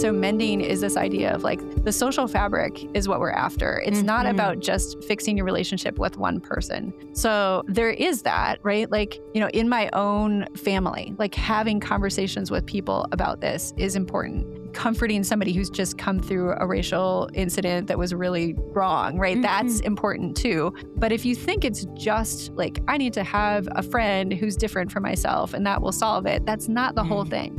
So mending is this idea of like the social fabric is what we're after. It's not about just fixing your relationship with one person. So there is that, right? Like, in my own family, like having conversations with people about this is important. Comforting somebody who's just come through a racial incident that was really wrong, right? That's important too. But if you think it's just like, I need to have a friend who's different from myself and that will solve it, that's not the whole thing.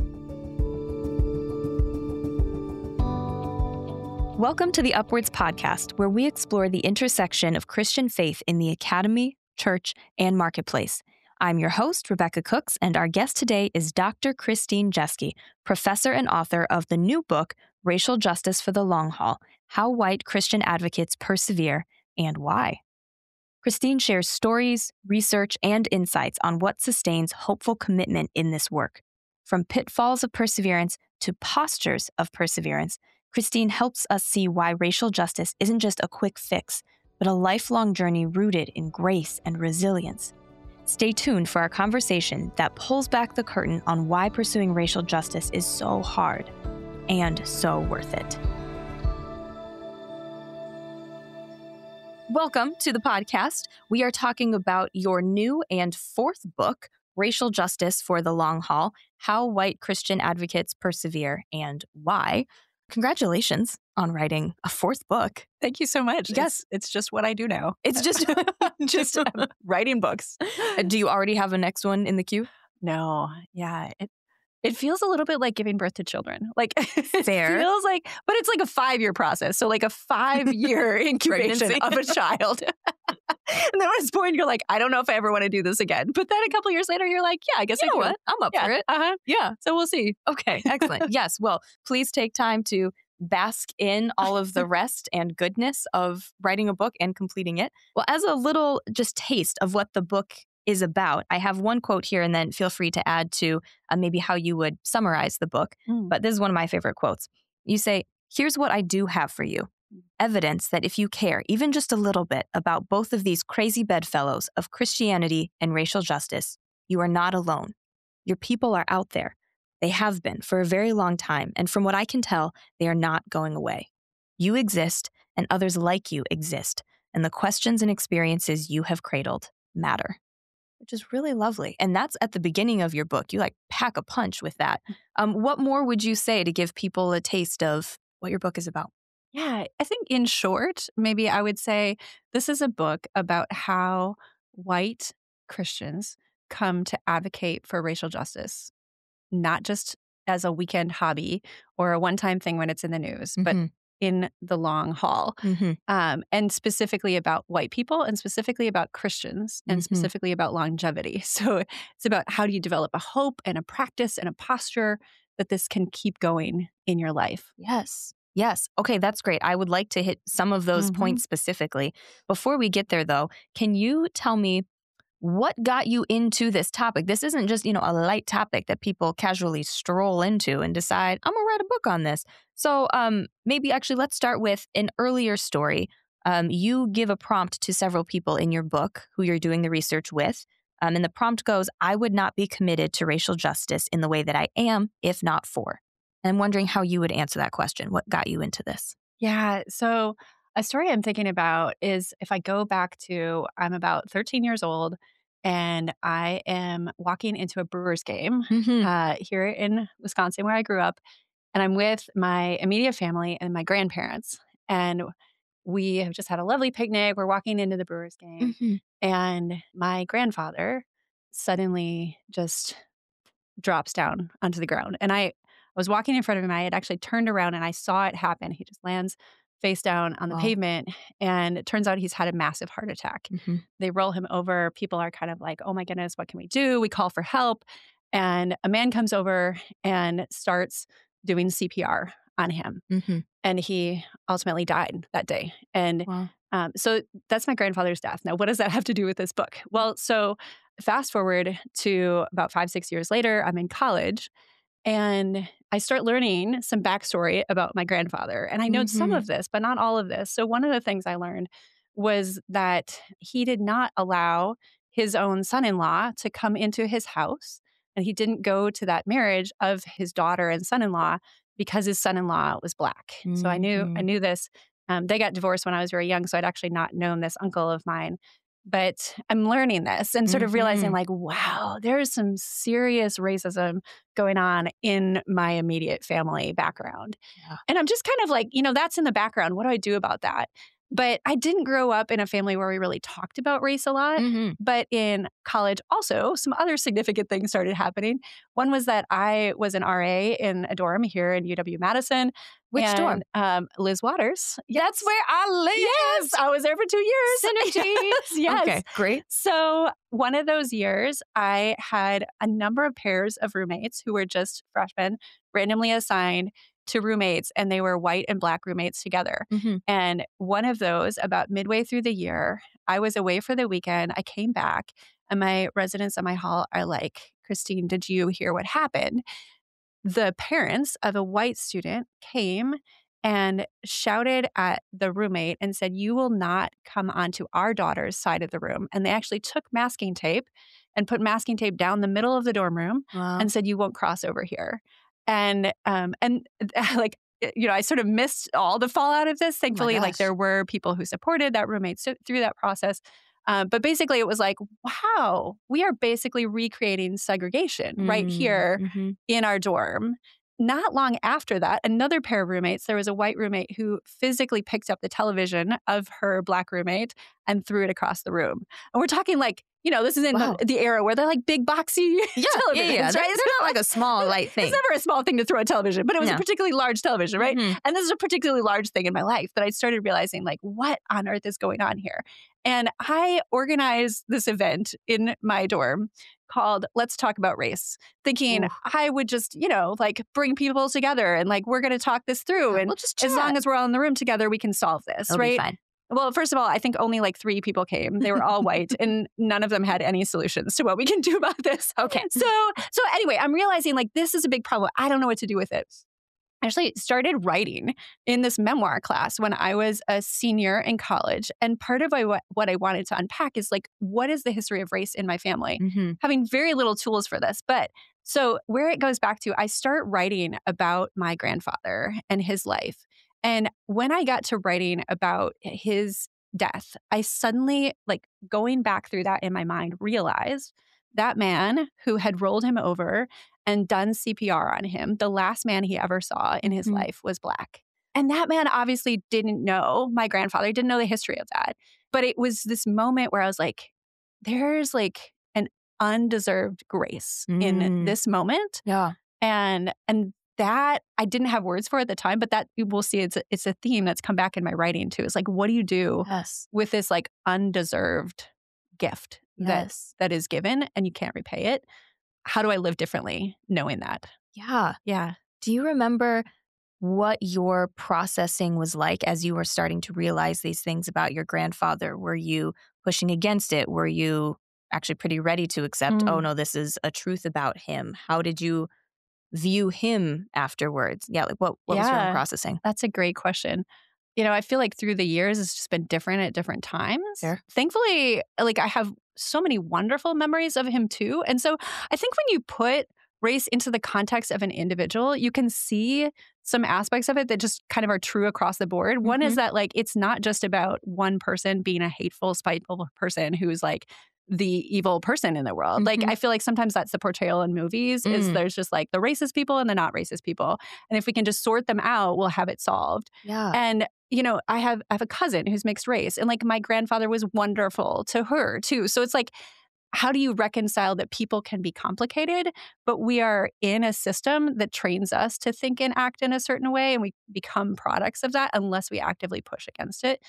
Welcome to the Upwards podcast, where we explore the intersection of Christian faith in the academy, church, and marketplace. I'm your host, Rebecca Cooks, and our guest today is Dr. Christine Jeske, professor and author of the new book, Racial Justice for the Long Haul: How White Christian Advocates Persevere and Why. Christine shares stories, research, and insights on what sustains hopeful commitment in this work. From pitfalls of perseverance to postures of perseverance, Christine helps us see why racial justice isn't just a quick fix, but a lifelong journey rooted in grace and resilience. Stay tuned for our conversation that pulls back the curtain on why pursuing racial justice is so hard and so worth it. Welcome to the podcast. We are talking about your new and fourth book, Racial Justice for the Long Haul: How White Christian Advocates Persevere and Why. Congratulations on writing a fourth book. Thank you so much. Yes. It's just what I do now. It's just writing books. Do you already have a next one in the queue? No. Yeah. It feels a little bit like giving birth to children. Like Fair. It feels like, but it's like a 5-year process. So like a 5-year incubation Pregnancy. of a child. And then when it's born, you're like, I don't know if I ever want to do this again. But then a couple years later, you're like, yeah, I guess You I know do. what? I'm up for it. Yeah. So we'll see. Okay, excellent. Yes, well, please take time to bask in all of the rest and goodness of writing a book and completing it. Well, as a little just taste of what the book is about, I have one quote here, and then feel free to add to maybe how you would summarize the book. But this is one of my favorite quotes. You say, "Here's what I do have for you. Evidence that if you care even just a little bit about both of these crazy bedfellows of Christianity and racial justice, you are not alone. Your people are out there. They have been for a very long time, and from what I can tell, they are not going away. You exist, and others like you exist, and the questions and experiences you have cradled matter." Which is really lovely. And that's at the beginning of your book. You like pack a punch with that. What more would you say to give people a taste of what your book is about? Yeah, I think in short, maybe I would say this is a book about how white Christians come to advocate for racial justice, not just as a weekend hobby or a one-time thing when it's in the news, but in the long haul. And specifically about white people and specifically about Christians and specifically about longevity. So it's about how do you develop a hope and a practice and a posture that this can keep going in your life. Yes. Yes. Okay, that's great. I would like to hit some of those points specifically. Before we get there, though, can you tell me what got you into this topic? This isn't just, a light topic that people casually stroll into and decide, I'm going to write a book on this. So maybe actually let's start with an earlier story. You give a prompt to several people in your book who you're doing the research with. And the prompt goes, I would not be committed to racial justice in the way that I am if not for. And I'm wondering how you would answer that question. What got you into this? Yeah. So a story I'm thinking about is if I go back to, I'm about 13 years old and I am walking into a Brewers game here in Wisconsin where I grew up. And I'm with my immediate family and my grandparents. And we have just had a lovely picnic. We're walking into the Brewers game. And my grandfather suddenly just drops down onto the ground. And I was walking in front of him. I had actually turned around and I saw it happen. He just lands face down on the pavement. And it turns out he's had a massive heart attack. They roll him over. People are kind of like, oh my goodness, what can we do? We call for help. And a man comes over and starts doing CPR on him. And he ultimately died that day. And so that's my grandfather's death. Now, what does that have to do with this book? Well, so fast forward to about 5-6 years later, I'm in college. And I start learning some backstory about my grandfather. And I know some of this, but not all of this. So one of the things I learned was that he did not allow his own son-in-law to come into his house. And he didn't go to that marriage of his daughter and son-in-law because his son-in-law was Black. So I Mhm. knew this. They got divorced when I was very young, so I'd actually not known this uncle of mine. But I'm learning this and sort of realizing Mhm. like, wow, there's some serious racism going on in my immediate family background. Yeah. And I'm just kind of like, that's in the background. What do I do about that? But I didn't grow up in a family where we really talked about race a lot. Mhm. But in college, also, some other significant things started happening. One was that I was an RA in a dorm here in UW-Madison. Which dorm? And Liz Waters. That's where I live. Yes, I was there for 2 years. Synergy. Yes. Okay, great. So one of those years, I had a number of pairs of roommates who were just freshmen, randomly assigned to roommates, and they were white and Black roommates together. Mhm. And one of those, about midway through the year, I was away for the weekend. I came back, and my residents at my hall are like, Christine, did you hear what happened? The parents of a white student came and shouted at the roommate and said, "You will not come onto our daughter's side of the room." And they actually took masking tape and put masking tape down the middle of the dorm room Wow. and said, "You won't cross over here." And like, I sort of missed all the fallout of this. Thankfully, like gosh. there were people who supported that roommate through that process. But basically, it was like, wow, we are basically recreating segregation right here Mhm. in our dorm. Not long after that, another pair of roommates, there was a white roommate who physically picked up the television of her Black roommate and threw it across the room. And we're talking like, this is in Wow. the era where they're like big boxy televisions, Yeah. right? They're not like a small, light thing. It's never a small thing to throw a television, but it was No. a particularly large television, right? Mhm. And this is a particularly large thing in my life that I started realizing, like, what on earth is going on here? And I organized this event in my dorm called Let's Talk About Race, thinking Oof. I would just, like bring people together and like, we're going to talk this through. And We'll just as chat. long as we're all in the room together, we can solve this, It'll be right? fine. Well, first of all, I think only like 3 people came. They were all white, and none of them had any solutions to what we can do about this. Okay. So anyway, I'm realizing like this is a big problem. I don't know what to do with it. I actually started writing in this memoir class when I was a senior in college. And part of what I wanted to unpack is like, what is the history of race in my family? Mhm. Having very little tools for this. But so where it goes back to, I start writing about my grandfather and his life. And when I got to writing about his death, I suddenly, like going back through that in my mind, realized that man who had rolled him over and done CPR on him, the last man he ever saw in his Mhm. life was Black. And that man obviously didn't know my grandfather, didn't know the history of that. But it was this moment where I was like, there's like an undeserved grace in this moment. Yeah. And that I didn't have words for at the time, but that we'll see it's a theme that's come back in my writing too. It's like, what do you do Yes. with this like undeserved gift Yes. that is given and you can't repay it? How do I live differently knowing that? Yeah. Yeah. Do you remember what your processing was like as you were starting to realize these things about your grandfather? Were you pushing against it? Were you actually pretty ready to accept, oh no, this is a truth about him? How did you view him afterwards? Yeah, like what was your own processing? That's a great question. I feel like through the years, it's just been different at different times. Fair. Thankfully, like I have so many wonderful memories of him too. And so I think when you put race into the context of an individual, you can see some aspects of it that just kind of are true across the board. One is that like it's not just about one person being a hateful, spiteful person who's like the evil person in the world. Like I feel like sometimes that's the portrayal in movies is there's just like the racist people and the not racist people. And if we can just sort them out, we'll have it solved. Yeah. And I have a cousin who's mixed race, and like my grandfather was wonderful to her too. So it's like, how do you reconcile that people can be complicated, but we are in a system that trains us to think and act in a certain way, and we become products of that unless we actively push against it.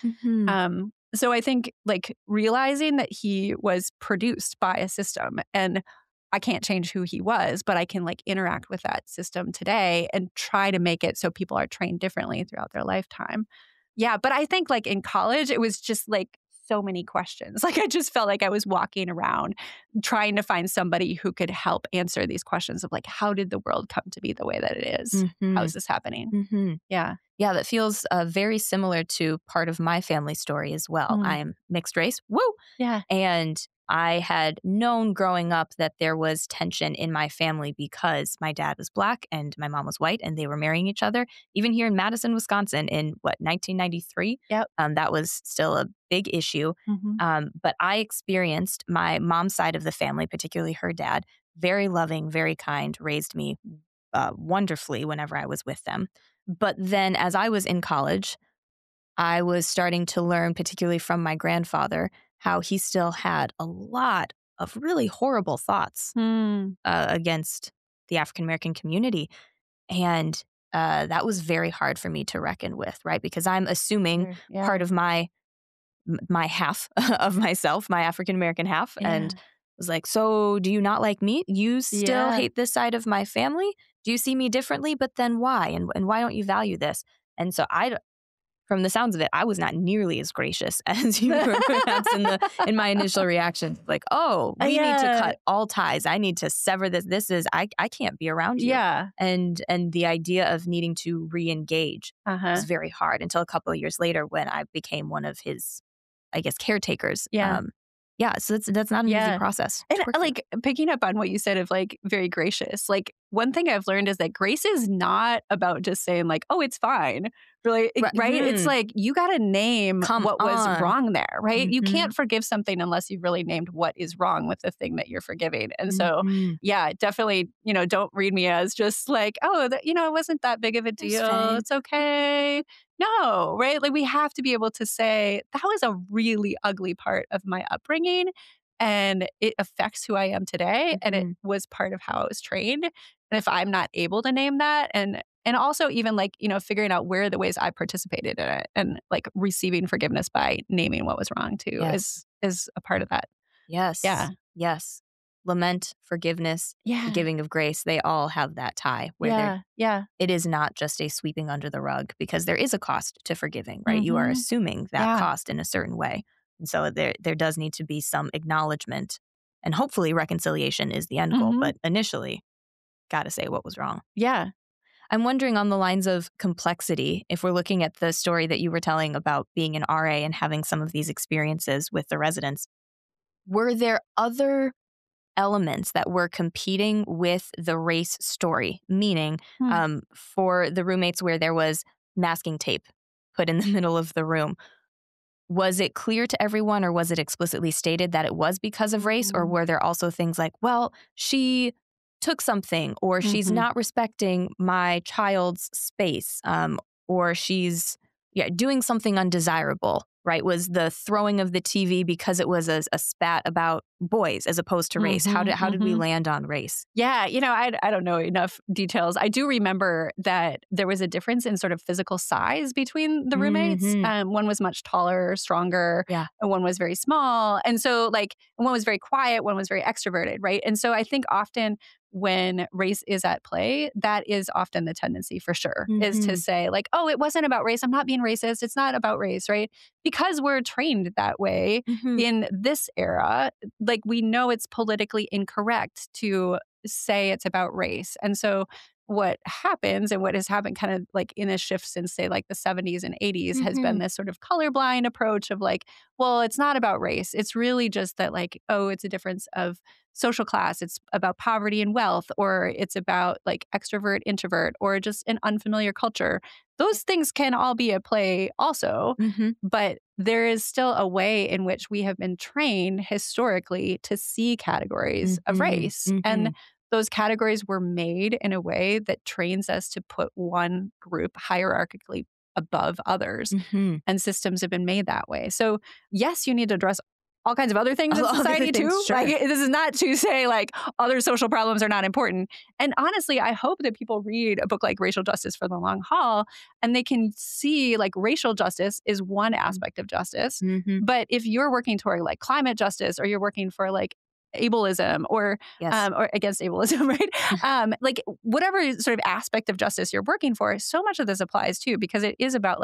So I think like realizing that he was produced by a system, and I can't change who he was, but I can like interact with that system today and try to make it so people are trained differently throughout their lifetime. Yeah, but I think like in college, it was just like so many questions. Like I just felt like I was walking around trying to find somebody who could help answer these questions of like, how did the world come to be the way that it is? How is this happening? Yeah. Yeah, that feels very similar to part of my family story as well. I am mixed race. Woo! Yeah. And I had known growing up that there was tension in my family because my dad was Black and my mom was white, and they were marrying each other. Even here in Madison, Wisconsin, in 1993, Yep. that was still a big issue. Mhm. But I experienced my mom's side of the family, particularly her dad, very loving, very kind, raised me wonderfully whenever I was with them. But then as I was in college, I was starting to learn, particularly from my grandfather, how he still had a lot of really horrible thoughts Mm. against the African American community. And that was very hard for me to reckon with, right? Because I'm assuming Sure. Yeah. part of my half of myself, my African American half, and Yeah. was like, so do you not like me? You still Yeah. hate this side of my family? Do you see me differently? But then why? And why don't you value this? And so from the sounds of it, I was not nearly as gracious as you were perhaps in my initial reaction. Like, oh, we need to Yeah. cut all ties. I need to sever this. I can't be around you. Yeah. And the idea of needing to re-engage Uh-huh. was very hard until a couple of years later when I became one of his, I guess, caretakers. Yeah. Yeah. So that's not an easy Yeah. process And to work through. like picking up on what you said of like very gracious, like one thing I've learned is that grace is not about just saying like, oh, it's fine. Really, right? It's like you got to name Come what was on. wrong there, right? You Mhm. can't forgive something unless you've really named what is wrong with the thing that you're forgiving. And so, Mhm. yeah, definitely, don't read me as just like, oh, it wasn't that big of a It's deal. fine. It's okay. No, right? Like we have to be able to say that was a really ugly part of my upbringing and it affects who I am today and it Mhm. was part of how I was trained. And if I'm not able to name that and also even like, figuring out where are the ways I participated in it and like receiving forgiveness by naming what was wrong too Yes. is a part of that. Yes. Yeah. Yes. Lament, forgiveness, the Yeah. giving of grace, they all have that tie where Yeah. it is not just a sweeping under the rug because there is a cost to forgiving, right? You are Mhm. assuming that Yeah. cost in a certain way. And so there does need to be some acknowledgement and hopefully reconciliation is the end goal. Mhm. But initially, got to say what was wrong. Yeah. I'm wondering on the lines of complexity, if we're looking at the story that you were telling about being an RA and having some of these experiences with the residents, were there other elements that were competing with the race story? Meaning, Hmm. for the roommates where there was masking tape put in the middle of the room, was it clear to everyone or was it explicitly stated that it was because of race? Or Mm. were there also things like, well, she took something or she's Mhm. not respecting my child's space or she's doing something undesirable, right? Was the throwing of the TV because it was a spat about boys as opposed to race? How Mhm. did we Mhm. land on race? Yeah, I don't know enough details. I do remember that there was a difference in sort of physical size between the roommates. Mhm. One was much taller, stronger, Yeah. and one was very small. And so, like, one was very quiet, one was very extroverted, right? And so, I think often when race is at play, that is often the tendency for sure, is to Mhm. say, like, oh, it wasn't about race. I'm not being racist. It's not about race, right? Because we're trained that way Mhm. in this era, like, we know it's politically incorrect to say it's about race. And so what happens and what has happened kind of like in a shift since say like the 70s and 80s has been Mhm. this sort of colorblind approach of like, well, it's not about race. It's really just that like, oh, it's a difference of social class. It's about poverty and wealth, or it's about like extrovert, introvert, or just an unfamiliar culture. Those things can all be at play also, Mhm. but there is still a way in which we have been trained historically to see categories of Mhm. race. And Mhm. those categories were made in a way that trains us to put one group hierarchically above others. Mhm. And systems have been made that way. So, yes, you need to address all kinds of other things in All the other society things, too. sure. Like, this is not to say like other social problems are not important. And honestly, I hope that people read a book like Racial Justice for the Long Haul and they can see like racial justice is one aspect of justice. Mhm. But if you're working toward like climate justice or you're working for like ableism Yes. or against ableism, right? Like whatever sort of aspect of justice you're working for, so much of this applies too, because it is about like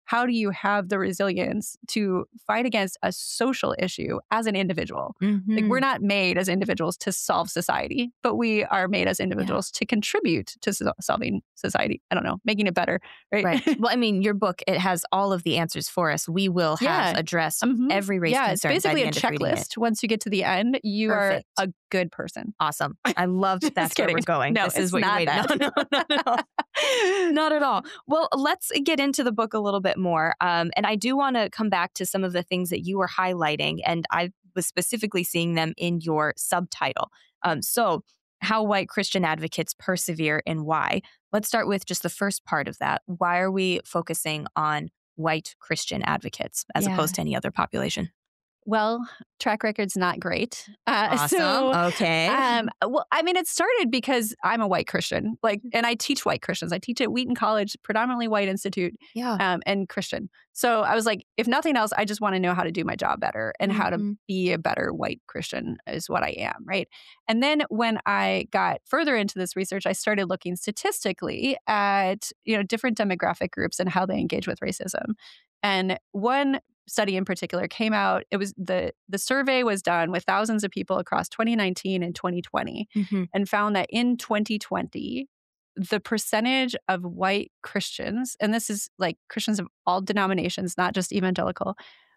how do you have the resilience to fight against a social issue as an individual? Like, we're not made as individuals to solve society, but we are made as individuals to contribute to solving society. I don't know, making it better, right? Right. Well, I mean, your book, it has all of the answers for us. We will have addressed every race concern. It's basically a checklist. Once you get to the end, you are a good person. Awesome. I love that that's where we're going. No, this is what you're waiting. No, not at all. Not at all. Well, let's get into the book a little bit more. And I do want to come back to some of the things that you were highlighting, and I was specifically seeing them in your subtitle. So, how white Christian advocates persevere and why. Let's start with just the first part of that. Why are we focusing on white Christian advocates as opposed to any other population? Well, track record's not great. Awesome. Okay. Well, I mean, it started because I'm a white Christian, and I teach white Christians. I teach at Wheaton College, predominantly white institute, and Christian. So I was like, if nothing else, I just want to know how to do my job better and how to be a better white Christian is what I am, right? And then when I got further into this research, I started looking statistically at different demographic groups and how they engage with racism. And one study in particular came out. It was the survey was done with thousands of people across 2019 and 2020 and found that in 2020, the percentage of white Christians, and this is like Christians of all denominations, not just evangelical,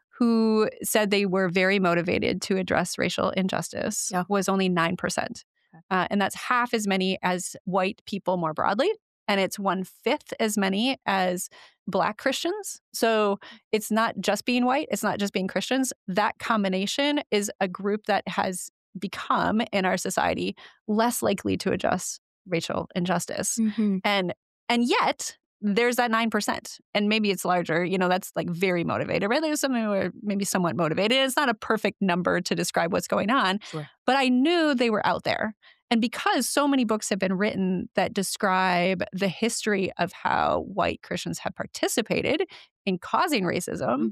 who said they were very motivated to address racial injustice was only 9%. And that's half as many as white people more broadly. And it's 1/5 as many as Black Christians. So it's not just being white. It's not just being Christians. That combination is a group that has become, in our society, less likely to address racial injustice. And yet, there's that 9%. And maybe it's larger. That's like very motivated, right? There's some who are maybe somewhat motivated. It's not a perfect number to describe what's going on. Sure. But I knew they were out there. And because so many books have been written that describe the history of how white Christians have participated in causing racism,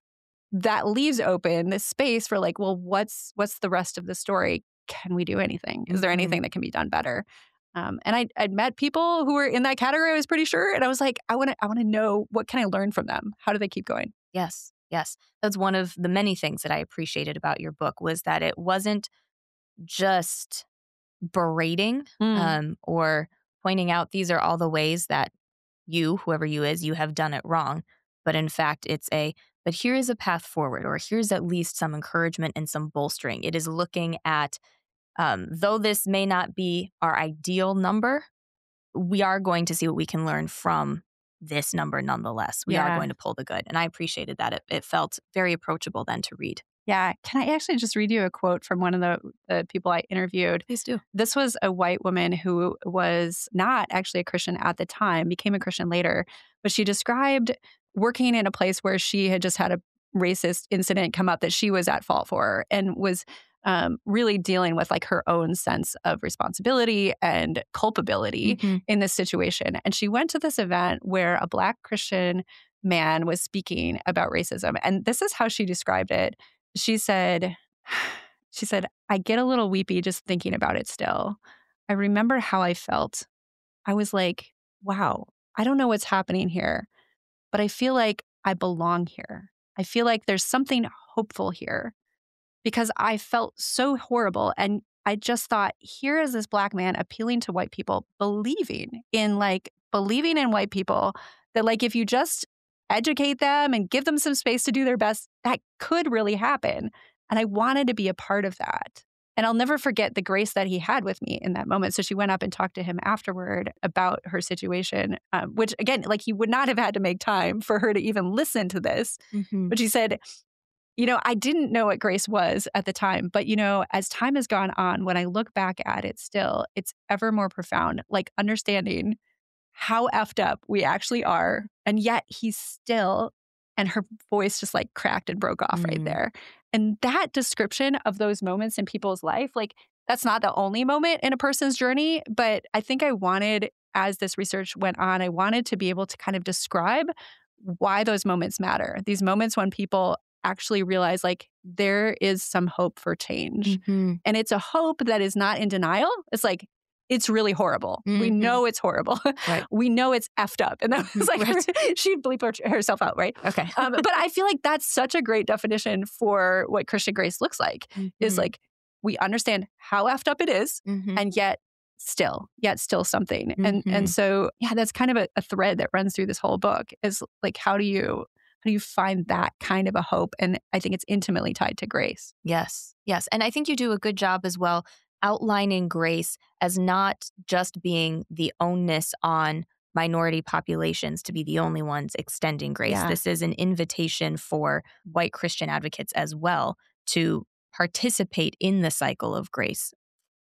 that leaves open this space for what's the rest of the story? Can we do anything? Is there anything that can be done better? And I'd met people who were in that category, I was pretty sure. And I was like, I want to know, what can I learn from them? How do they keep going? Yes. That's one of the many things that I appreciated about your book, was that it wasn't just berating or pointing out these are all the ways that you, whoever you is, you have done it wrong. But in fact, but here is a path forward, or here's at least some encouragement and some bolstering. It is looking at, though this may not be our ideal number, we are going to see what we can learn from this number nonetheless. We are going to pull the good. And I appreciated that. It felt very approachable then to read. Yeah. Can I actually just read you a quote from one of the people I interviewed? Please do. This was a white woman who was not actually a Christian at the time, became a Christian later, but she described working in a place where she had just had a racist incident come up that she was at fault for, and was really dealing with her own sense of responsibility and culpability in this situation. And she went to this event where a Black Christian man was speaking about racism. And this is how she described it. She said, I get a little weepy just thinking about it still. I remember how I felt. I was like, wow, I don't know what's happening here, but I feel like I belong here. I feel like there's something hopeful here, because I felt so horrible. And I just thought, here is this Black man appealing to white people, believing in white people, that if you just educate them and give them some space to do their best, that could really happen. And I wanted to be a part of that. And I'll never forget the grace that he had with me in that moment. So she went up and talked to him afterward about her situation, which again, he would not have had to make time for her to even listen to this. But she said, I didn't know what grace was at the time, but as time has gone on, when I look back at it still, it's ever more profound, understanding how effed up we actually are. And yet he's still, and her voice just cracked and broke off right there. And that description of those moments in people's life, that's not the only moment in a person's journey. But I think I wanted, as this research went on, I wanted to be able to kind of describe why those moments matter. These moments when people actually realize there is some hope for change. And it's a hope that is not in denial. It's it's really horrible. We Mm-hmm. know it's horrible. Right. We know it's effed up. And that was like, Right. she bleeped herself out, right? Okay. But I feel like that's such a great definition for what Christian grace looks like, is like, we understand how effed up it is, and yet still something. And so, yeah, that's kind of a thread that runs through this whole book, is like, how do you find that kind of a hope? And I think it's intimately tied to grace. Yes. Yes. And I think you do a good job as well outlining grace as not just being the onus on minority populations to be the only ones extending grace. Yeah. This is an invitation for white Christian advocates as well to participate in the cycle of grace,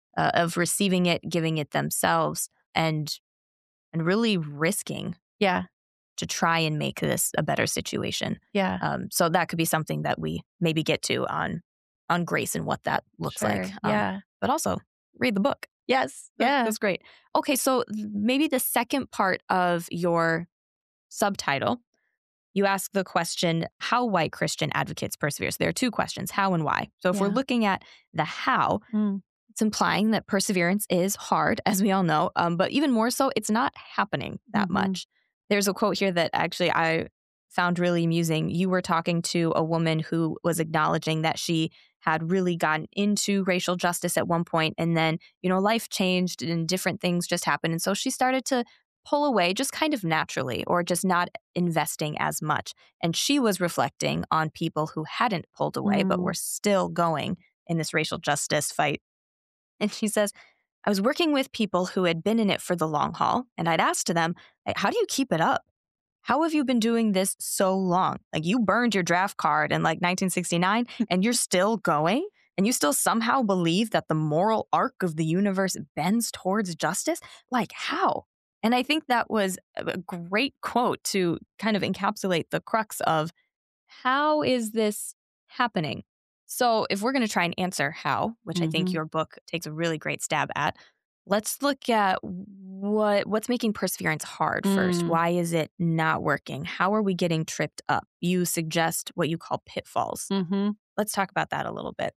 of receiving it, giving it themselves, and really risking Yeah. to try and make this a better situation. Yeah. So that could be something that we maybe get to on grace and what that looks like. Yeah. But also read the book. Yes. Yeah. That's great. Okay, so maybe the second part of your subtitle, you ask the question, how white Christian advocates persevere. So there are two questions, how and why. So if we're looking at the how, it's implying that perseverance is hard, as we all know, but even more so, it's not happening that much. There's a quote here that actually I found really amusing. You were talking to a woman who was acknowledging that she had really gotten into racial justice at one point, and then, life changed and different things just happened. And so she started to pull away just kind of naturally, or just not investing as much. And she was reflecting on people who hadn't pulled away, but were still going in this racial justice fight. And she says, I was working with people who had been in it for the long haul, and I'd asked them, how do you keep it up? How have you been doing this so long? Like, you burned your draft card in like 1969 and you're still going, and you still somehow believe that the moral arc of the universe bends towards justice? Like, how? And I think that was a great quote to kind of encapsulate the crux of how is this happening? So if we're going to try and answer how, which I think your book takes a really great stab at, let's look at what's making perseverance hard first. Why is it not working? How are we getting tripped up? You suggest what you call pitfalls. Let's talk about that a little bit.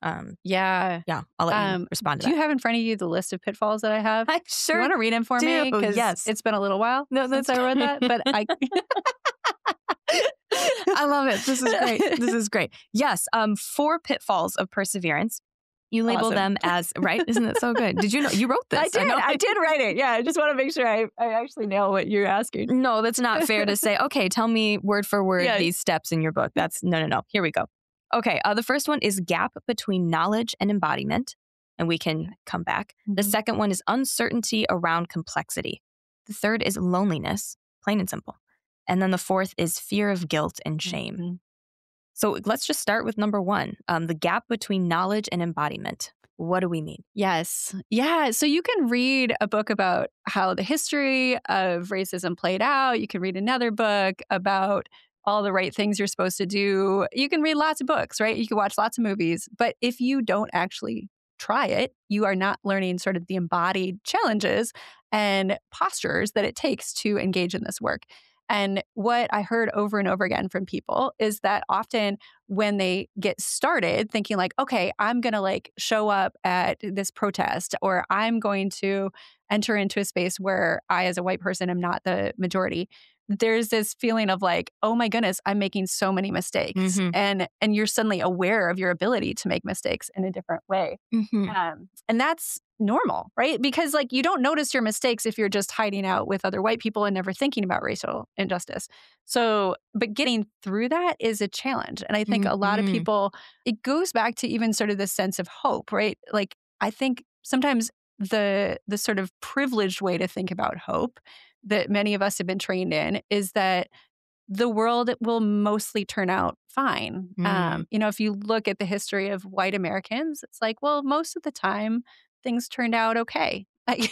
Yeah. I'll let you respond to that. Do you have in front of you the list of pitfalls that I have? I sure You want to read them for me? Because yes. It's been a little while since I read that, but I... I love it. This is great. This is great. Yes. 4 pitfalls of perseverance. You label them as, right? Isn't it so good? Did you know you wrote this? I did write it. Yeah. I just want to make sure I actually nail what you're asking. No, that's not fair to say, okay, tell me word for word these steps in your book. That's no. Here we go. Okay. The first one is gap between knowledge and embodiment. And we can come back. The second one is uncertainty around complexity. The third is loneliness, plain and simple. And then the fourth is fear of guilt and shame. So let's just start with number 1, the gap between knowledge and embodiment. What do we mean? Yes. Yeah. So you can read a book about how the history of racism played out. You can read another book about all the right things you're supposed to do. You can read lots of books, right? You can watch lots of movies. But if you don't actually try it, you are not learning sort of the embodied challenges and postures that it takes to engage in this work. And what I heard over and over again from people is that often when they get started thinking like, okay, I'm going to like show up at this protest, or I'm going to enter into a space where I, as a white person, am not the majority, there's this feeling of like, oh my goodness, I'm making so many mistakes. And you're suddenly aware of your ability to make mistakes in a different way. And that's normal, right? Because like, you don't notice your mistakes if you're just hiding out with other white people and never thinking about racial injustice. So, but getting through that is a challenge. And I think a lot of people, it goes back to even sort of this sense of hope, right? Like, I think sometimes the sort of privileged way to think about hope that many of us have been trained in is that the world will mostly turn out fine. If you look at the history of white Americans, it's like, well, most of the time things turned out okay.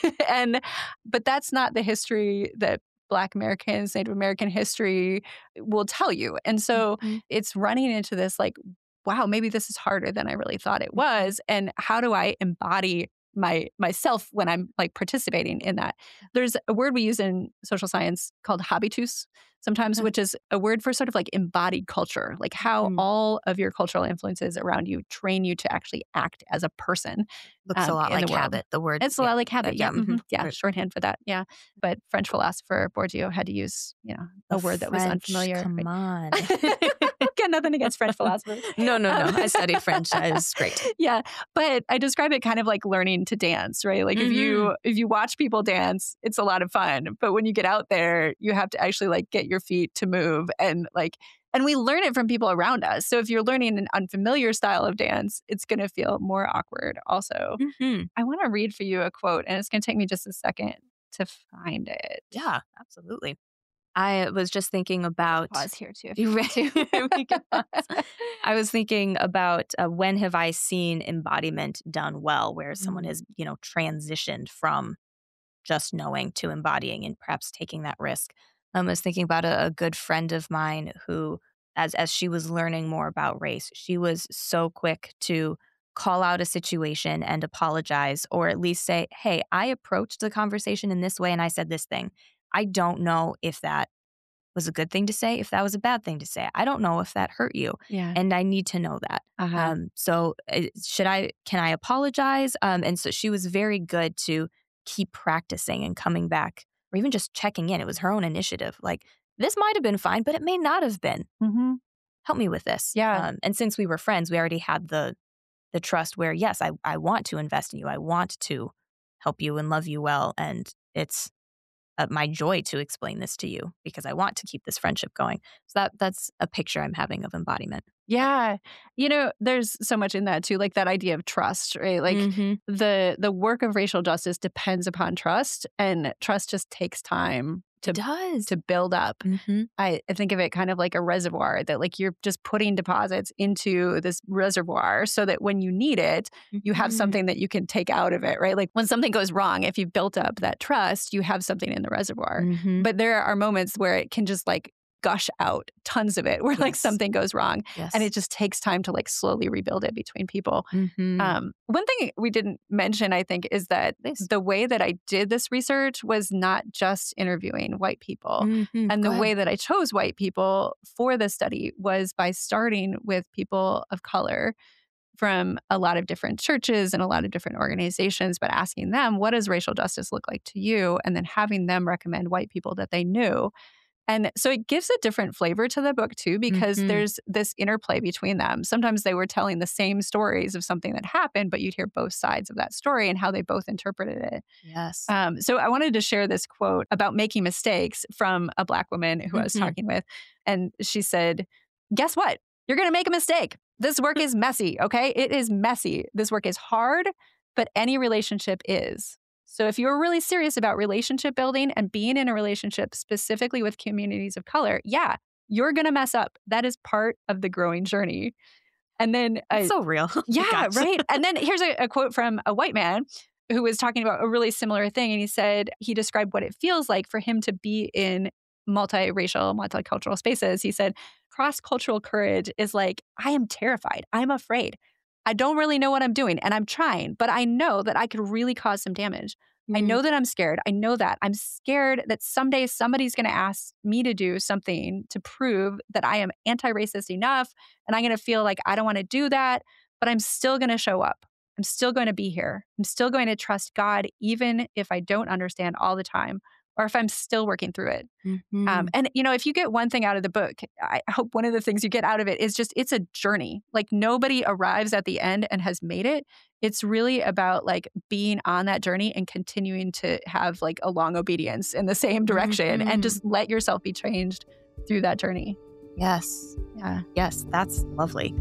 But that's not the history that Black Americans, Native American history will tell you. And so it's running into this like, wow, maybe this is harder than I really thought it was. And how do I embody myself when I'm like participating in that. There's a word we use in social science called habitus sometimes, which is a word for sort of like embodied culture, like how all of your cultural influences around you train you to actually act as a person. Looks a lot in like the world. habit, the word. It's a lot like habit. Yeah. Yeah. Right. Shorthand for that. Yeah. But French philosopher Bourdieu had to use, a word that was unfamiliar. Come on. Got nothing against French philosophers. No. I studied French. It's great. Yeah. But I describe it kind of like learning to dance, right? Like if you watch people dance, it's a lot of fun. But when you get out there, you have to actually like get your feet to move and we learn it from people around us. So if you're learning an unfamiliar style of dance, it's going to feel more awkward also. I want to read for you a quote, and it's going to take me just a second to find it. Yeah, absolutely. I was just thinking about... Pause here too. If you want to. We can pause. I was thinking about when have I seen embodiment done well, where someone has, transitioned from just knowing to embodying and perhaps taking that risk. I was thinking about a good friend of mine who, as she was learning more about race, she was so quick to call out a situation and apologize, or at least say, hey, I approached the conversation in this way and I said this thing. I don't know if that was a good thing to say, if that was a bad thing to say. I don't know if that hurt you. Yeah. And I need to know that. So can I apologize? And so she was very good to keep practicing and coming back, or even just checking in. It was her own initiative. Like, this might have been fine, but it may not have been. Help me with this. Yeah. And since we were friends, we already had the trust where, yes, I want to invest in you. I want to help you and love you well. And it's my joy to explain this to you because I want to keep this friendship going. So that's a picture I'm having of embodiment. Yeah. There's so much in that too, like that idea of trust, right? Like the work of racial justice depends upon trust, and trust just takes time to build up. I think of it kind of like a reservoir, that like you're just putting deposits into this reservoir so that when you need it, you have something that you can take out of it, right? Like when something goes wrong, if you've built up that trust, you have something in the reservoir. But there are moments where it can just like gush out, tons of it, where like something goes wrong. And it just takes time to like slowly rebuild it between people. One thing we didn't mention, I think, is that the way that I did this research was not just interviewing white people. And the way that I chose white people for this study was by starting with people of color from a lot of different churches and a lot of different organizations, but asking them, what does racial justice look like to you? And then having them recommend white people that they knew. And so it gives a different flavor to the book, too, because there's this interplay between them. Sometimes they were telling the same stories of something that happened, but you'd hear both sides of that story and how they both interpreted it. Yes. So I wanted to share this quote about making mistakes from a Black woman who I was talking with. And she said, guess what? You're going to make a mistake. This work is messy, okay? It is messy. This work is hard, but any relationship is. So if you're really serious about relationship building and being in a relationship specifically with communities of color, yeah, you're going to mess up. That is part of the growing journey. And then... It's so real. Yeah, right? And then here's a quote from a white man who was talking about a really similar thing. And he said, he described what it feels like for him to be in multiracial, multicultural spaces. He said, cross-cultural courage is like, I am terrified. I'm afraid. I don't really know what I'm doing, and I'm trying, but I know that I could really cause some damage. I know that I'm scared. I know that. I'm scared that someday somebody's going to ask me to do something to prove that I am anti-racist enough, and I'm going to feel like I don't want to do that, but I'm still going to show up. I'm still going to be here. I'm still going to trust God, even if I don't understand all the time, or if I'm still working through it. And, if you get one thing out of the book, I hope one of the things you get out of it is just, it's a journey. Like nobody arrives at the end and has made it. It's really about like being on that journey and continuing to have like a long obedience in the same direction and just let yourself be changed through that journey. Yes. Yeah. Yes, that's lovely.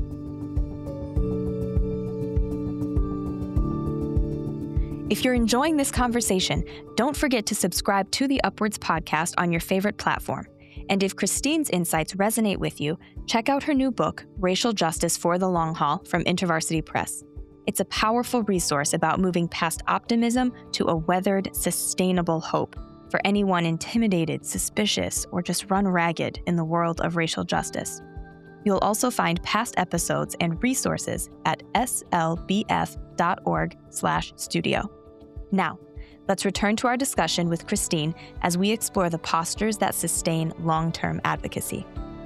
If you're enjoying this conversation, don't forget to subscribe to the Upwards podcast on your favorite platform. And if Christine's insights resonate with you, check out her new book, Racial Justice for the Long Haul, from InterVarsity Press. It's a powerful resource about moving past optimism to a weathered, sustainable hope for anyone intimidated, suspicious, or just run ragged in the world of racial justice. You'll also find past episodes and resources at slbf.org/upwards. stanford.org/studio. Now, let's return to our discussion with Christine as we explore the postures that sustain long-term advocacy.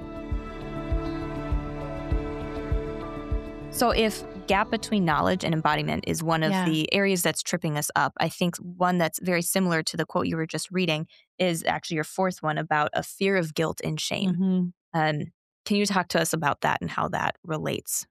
So if gap between knowledge and embodiment is one of the areas that's tripping us up, I think one that's very similar to the quote you were just reading is actually your fourth one about a fear of guilt and shame. Can you talk to us about that and how that relates?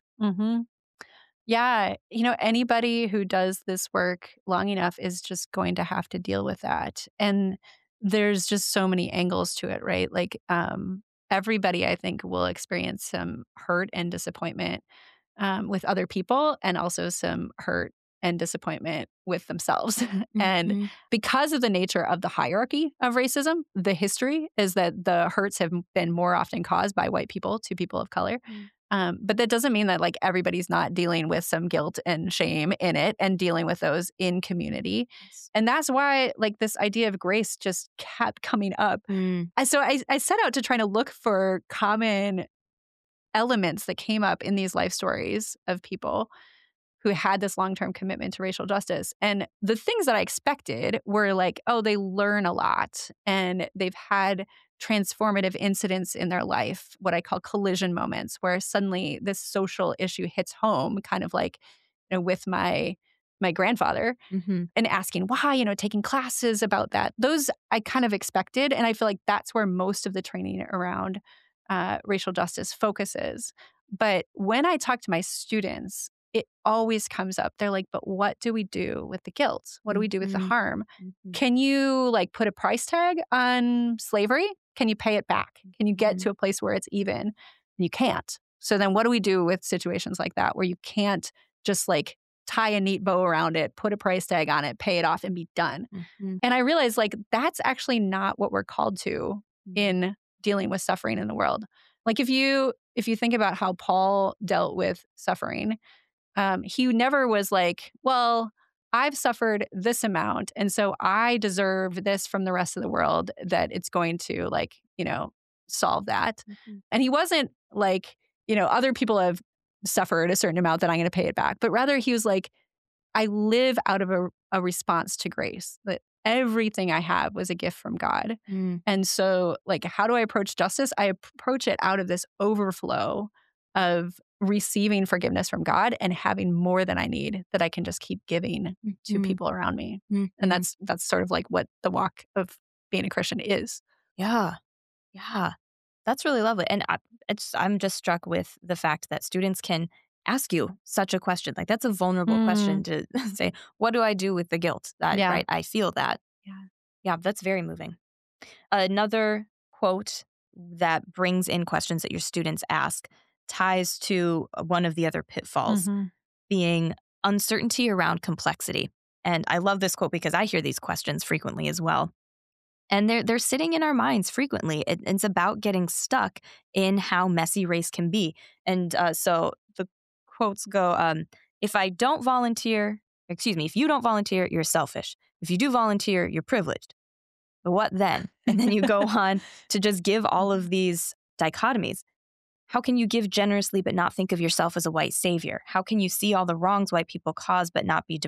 Yeah. Anybody who does this work long enough is just going to have to deal with that. And there's just so many angles to it, right? Like, everybody, I think, will experience some hurt and disappointment with other people, and also some hurt and disappointment with themselves. And because of the nature of the hierarchy of racism, the history is that the hurts have been more often caused by white people to people of color. But that doesn't mean that like everybody's not dealing with some guilt and shame in it and dealing with those in community. And that's why like this idea of grace just kept coming up. And so I set out to try to look for common elements that came up in these life stories of people who had this long-term commitment to racial justice. And the things that I expected were like, oh, they learn a lot and they've had transformative incidents in their life, what I call collision moments, where suddenly this social issue hits home, kind of like, with my grandfather and asking why, taking classes about that. Those I kind of expected. And I feel like that's where most of the training around racial justice focuses. But when I talk to my students, it always comes up. They're like, but what do we do with the guilt? What do we do with the harm? Can you like put a price tag on slavery? Can you pay it back? Can you get to a place where it's even? You can't. So then what do we do with situations like that where you can't just like tie a neat bow around it, put a price tag on it, pay it off and be done? And I realized like that's actually not what we're called to in dealing with suffering in the world. Like if you think about how Paul dealt with suffering, he never was like, well, I've suffered this amount, and so I deserve this from the rest of the world that it's going to like, solve that. And he wasn't like, other people have suffered a certain amount that I'm going to pay it back. But rather he was like, I live out of a response to grace, that everything I have was a gift from God. And so like, how do I approach justice? I approach it out of this overflow of receiving forgiveness from God and having more than I need that I can just keep giving to people around me. And that's sort of like what the walk of being a Christian is. Yeah. That's really lovely. And I'm just struck with the fact that students can ask you such a question. Like that's a vulnerable question to say, what do I do with the guilt? Right? I feel that. Yeah, that's very moving. Another quote that brings in questions that your students ask ties to one of the other pitfalls being uncertainty around complexity. And I love this quote because I hear these questions frequently as well. And they're sitting in our minds frequently. It's about getting stuck in how messy race can be. And so the quotes go, if you don't volunteer, you're selfish. If you do volunteer, you're privileged. But what then? And then you go on to just give all of these dichotomies. How can you give generously but not think of yourself as a white savior? How can you see all the wrongs white people cause but not be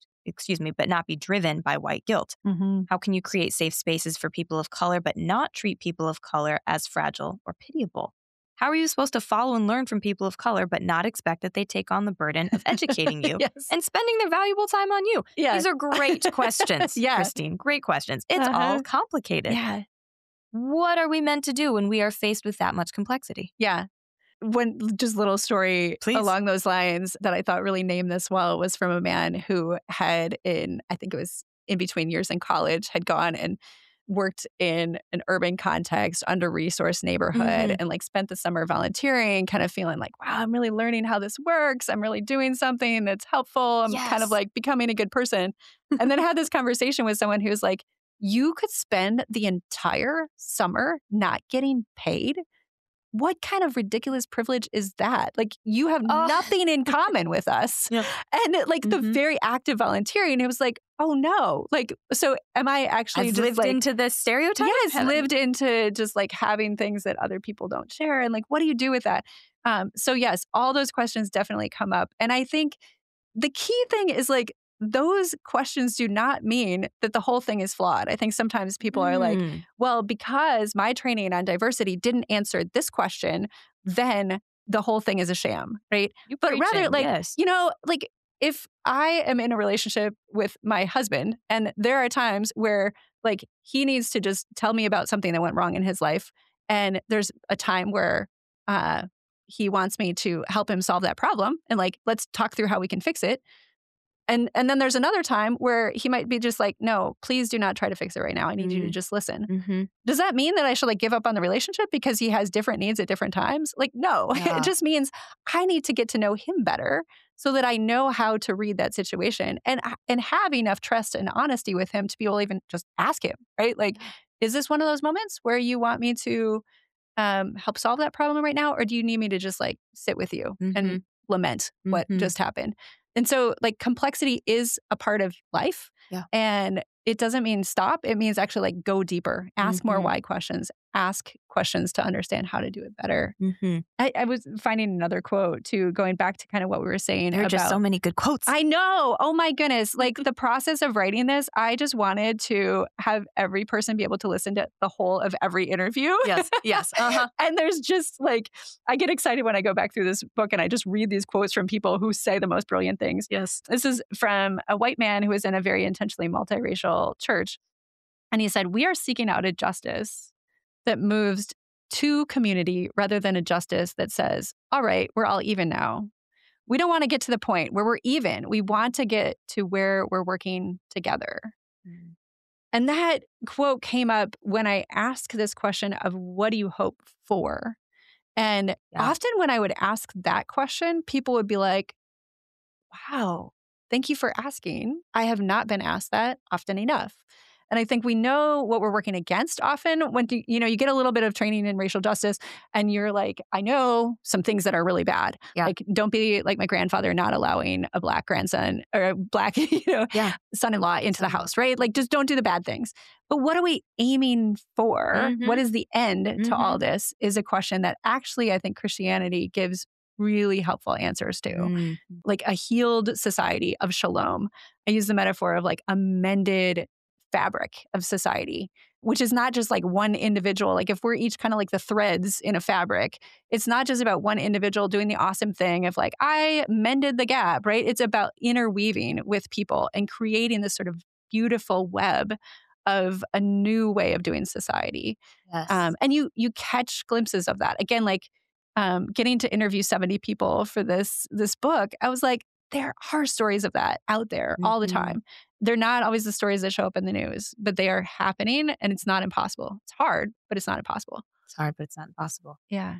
driven by white guilt? How can you create safe spaces for people of color but not treat people of color as fragile or pitiable? How are you supposed to follow and learn from people of color but not expect that they take on the burden of educating you and spending their valuable time on you? These are great questions, Christine. Great questions. It's all complicated. What are we meant to do when we are faced with that much complexity? One just little story along those lines that I thought really named this well was from a man who had I think it was in between years in college, had gone and worked in an urban context, under-resourced neighborhood, and like spent the summer volunteering, kind of feeling like, wow, I'm really learning how this works. I'm really doing something that's helpful. I'm kind of like becoming a good person. And then I had this conversation with someone who was like, you could spend the entire summer not getting paid. What kind of ridiculous privilege is that? Like, you have nothing in common with us. And like the very active volunteering, it was like, oh no. Like, so am I actually just lived into this stereotype? Yes, lived into just like having things that other people don't share. And like, what do you do with that? So yes, all those questions definitely come up. And I think the key thing is like, those questions do not mean that the whole thing is flawed. I think sometimes people are like, well, because my training on diversity didn't answer this question, then the whole thing is a sham, right? But rather, like, yes. like if I am in a relationship with my husband and there are times where like he needs to just tell me about something that went wrong in his life, and there's a time where he wants me to help him solve that problem and like, let's talk through how we can fix it. And then there's another time where he might be just like, no, please do not try to fix it right now. I need you to just listen. Mm-hmm. Does that mean that I should like give up on the relationship because he has different needs at different times? Like, no, it just means I need to get to know him better so that I know how to read that situation and have enough trust and honesty with him to be able to even just ask him, right? Like, is this one of those moments where you want me to help solve that problem right now? Or do you need me to just like sit with you and lament what just happened? And so like complexity is a part of life. Yeah. And it doesn't mean stop. It means actually like go deeper, ask more why questions, ask questions to understand how to do it better. I was finding another quote too, going back to kind of what we were saying. There are just so many good quotes. I know. Oh my goodness. Like the process of writing this, I just wanted to have every person be able to listen to the whole of every interview. Yes. And there's just like, I get excited when I go back through this book and I just read these quotes from people who say the most brilliant things. Yes. This is from a white man who was in a very intentionally multiracial church. And he said, "We are seeking out a justice that moves to community rather than a justice that says, all right, we're all even now. We don't want to get to the point where we're even. We want to get to where we're working together." And that quote came up when I asked this question of what do you hope for? And often when I would ask that question, people would be like, wow, thank you for asking. I have not been asked that often enough. And I think we know what we're working against often when you get a little bit of training in racial justice and you're like, I know some things that are really bad. Like, don't be like my grandfather not allowing a Black grandson or a Black son-in-law into the house, right? Like, just don't do the bad things. But what are we aiming for? What is the end to all this is a question that actually I think Christianity gives really helpful answers to. Like a healed society of shalom. I use the metaphor of like a mended fabric of society, which is not just like one individual. Like if we're each kind of like the threads in a fabric, it's not just about one individual doing the awesome thing of like, I mended the gap, right? It's about interweaving with people and creating this sort of beautiful web of a new way of doing society. And you catch glimpses of that. Again, like getting to interview 70 people for this book, I was like, there are stories of that out there all the time. They're not always the stories that show up in the news, but they are happening and it's not impossible. It's hard, but it's not impossible. It's hard, but it's not impossible. Yeah.